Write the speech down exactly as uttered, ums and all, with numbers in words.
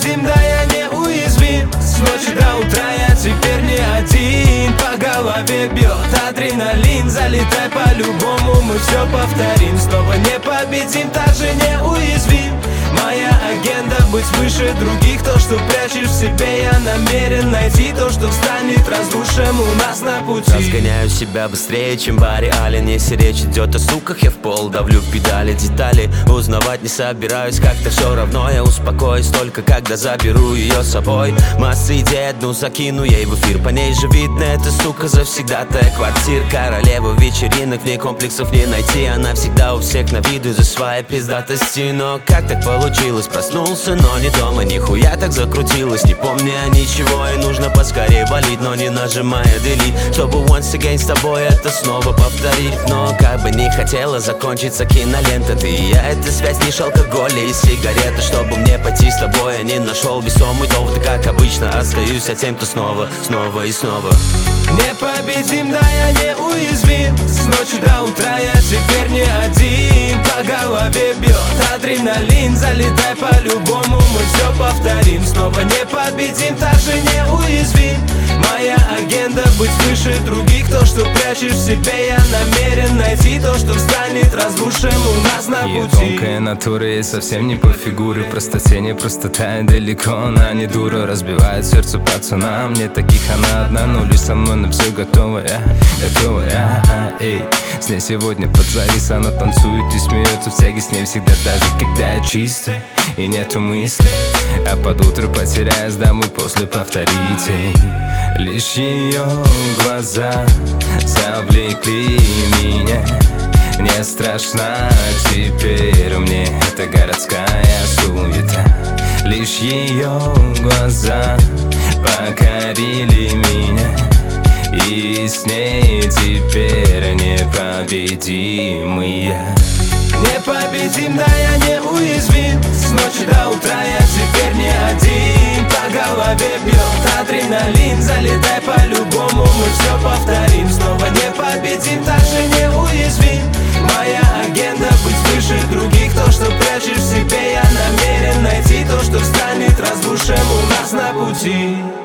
непобедим, да я неуязвим. С ночи до утра я теперь не один. По голове бьет адреналин. Залетай по-любому, мы все повторим. Снова непобедим, также неуязвим. Моя агенда — быть выше других. То, что прячешь в себе, я намерен найти. То, что встанет разрушим у нас на пути. Разгоняю себя быстрее, чем Барри Аллен. Если речь идет о суках, я в пол давлю в педали. Детали узнавать не собираюсь, как-то все равно. Я успокоюсь только, когда заберу ее с собой. Масса идей, одну закину ей в эфир. По ней же видно, эта сука завсегдатая квартир. Королева вечеринок, в ней комплексов не найти. Она всегда у всех на виду из-за своей пиздатости. Но как так получилось? Проснулся, но не дома. Нихуя так закрутилось, не помня ничего. И нужно поскорее валить, но не нажимая delete, чтобы once again с тобой это снова повторить. Но как бы не хотела закончиться кинолента, ты и я — это связь лишь алкоголя и сигареты. Чтобы мне пойти с тобой, я не нашел весомый довод. Как обычно остаюсь от тем, кто снова, снова и снова. Непобедим, да я неуязвим. С ночи до утра я теперь не один. По голове бьет адреналин. Залетай по-любому, мы все повторим. Снова непобедим, также неуязвим. Моя агенда — быть выше других. То, что прячешь в себе, я намерен найти. То, что встанет разрушим у нас на Ее пути. тонкая натура, ей совсем не по фигуре. Простоте не простота и далеко она не дура. Разбивает сердце пацана, мне таких она одна. Ну лишь со мной на все готовая, готовая. Эй, с ней сегодня под завис, она танцует и смеется в тяге с ней всегда. Даже когда я чистый и нету мыслей, а под утро потеряюсь домой после повторить. Лишь ее глаза завлекли меня. Не страшна теперь мне эта городская суета. Лишь ее глаза покорили меня. И с ней теперь непобедимые. Непобедим, да я неуязвим. С ночи до утра я теперь не один. По голове бьет адреналин. Залетай по-любому, мы все повторим. Снова непобедим, также неуязвим. Моя агенда — быть выше других. То, что прячешь в себе, я намерен найти. То, что встанет разрушим у нас на пути.